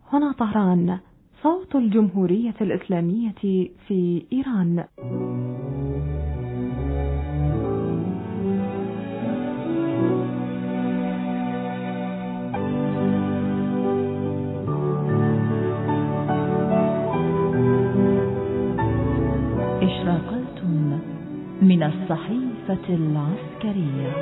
هنا طهران، صوت الجمهورية الإسلامية في إيران. إشراقات من الصحيفة العسكرية.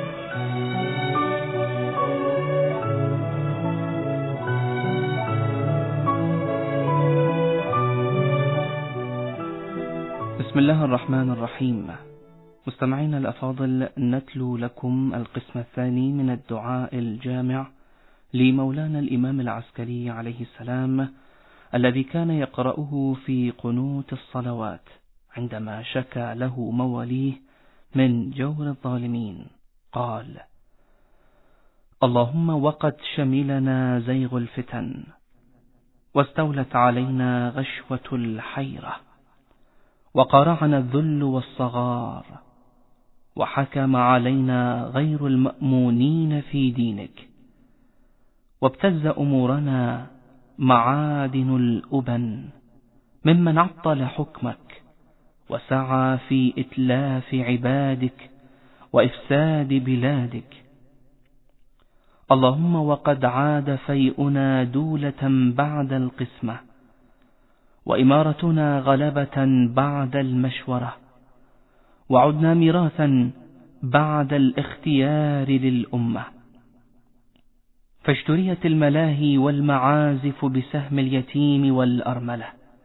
بسم الله الرحمن الرحيم. مستمعين الأفاضل، نتلو لكم القسم الثاني من الدعاء الجامع لمولانا الإمام العسكري عليه السلام، الذي كان يقرأه في قنوت الصلوات عندما شكى له مواليه من جور الظالمين. قال: اللهم وقد شملنا زيغ الفتن، واستولت علينا غشوة الحيرة، وقارعنا الذل والصغار، وحكم علينا غير المأمونين في دينك، وابتز أمورنا معادن الأبن ممن عطل حكمك وسعى في إتلاف عبادك وإفساد بلادك. اللهم وقد عاد فيئنا دولة بعد القسمة، وإمارتنا غلبة بعد المشورة، وعدنا ميراثا بعد الاختيار للأمة. فاشتريت الملاهي والمعازف بسهم اليتيم والأرملة،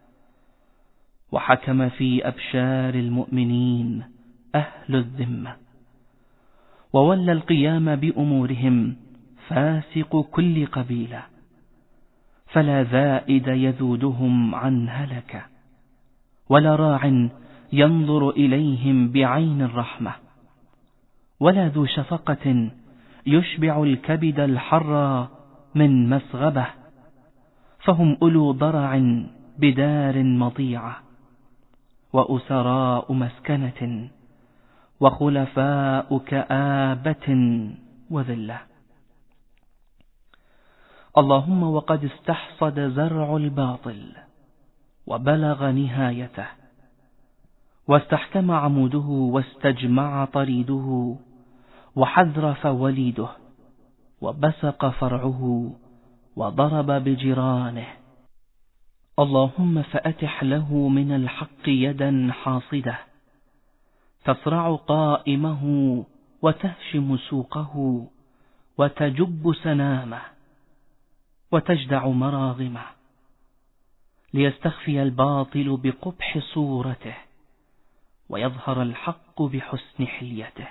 وحكم في أبشار المؤمنين أهل الذمة، وولى القيام بأمورهم فاسق كل قبيلة، فلا ذائد يذودهم عن هلكة، ولا راع ينظر إليهم بعين الرحمة، ولا ذو شفقة يشبع الكبد الحر من مسغبة، فهم أولو ضرع بدار مضيعة، وأسراء مسكنة، وخلفاء كآبة وذلة. اللهم وقد استحصد زرع الباطل وبلغ نهايته، واستحكم عموده واستجمع طريده، وحذرف وليده، وبسق فرعه، وضرب بجيرانه. اللهم فأتح له من الحق يدا حاصدة، تصرع قائمه وتهشم سوقه، وتجب سنامه، وتجدع مراغمه، ليستخفي الباطل بقبح صورته، ويظهر الحق بحسن حليته.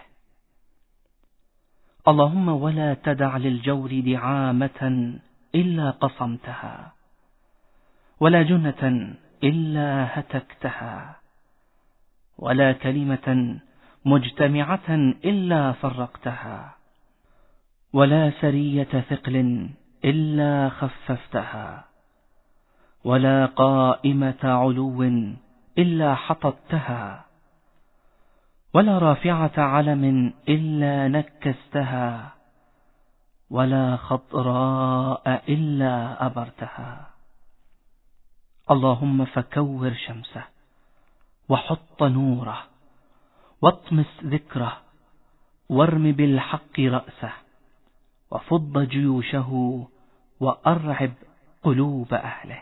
اللهم ولا تدع للجور دعامة إلا قصمتها، ولا جنة إلا هتكتها، ولا كلمة مجتمعة إلا فرقتها، ولا سرية ثقل إلا خففتها، ولا قائمة علو إلا حطتها، ولا رافعة علم إلا نكستها، ولا خضراء إلا أبرتها. اللهم فكور شمسه، وحط نوره، واطمس ذكره، وارم بالحق رأسه، وفض جيوشه، وأرعب قلوب أهله.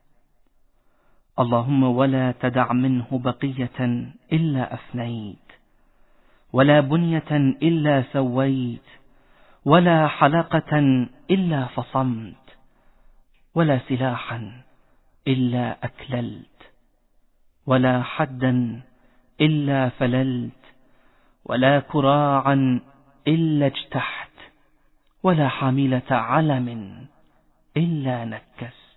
اللهم ولا تدع منه بقية إلا أفنيت، ولا بنية إلا سويت، ولا حلقة إلا فصمت، ولا سلاحا إلا أكللت، ولا حدا إلا فللت، ولا كراعا إلا اجتحت، ولا حاملة علم إلا نكست.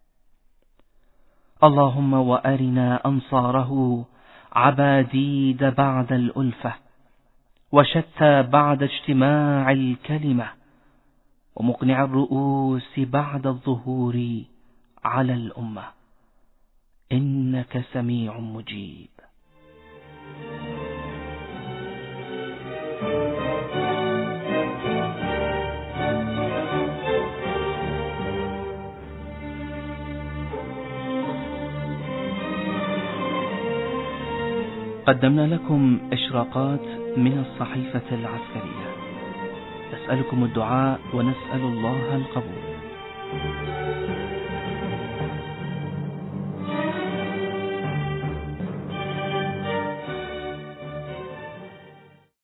اللهم وأرنا أنصاره عباديد بعد الألفة، وشتى بعد اجتماع الكلمة، ومقنع الرؤوس بعد الظهور على الأمة، إنك سميع مجيب. قدمنا لكم إشراقات من الصحيفة العسكرية، نسألكم الدعاء ونسأل الله القبول.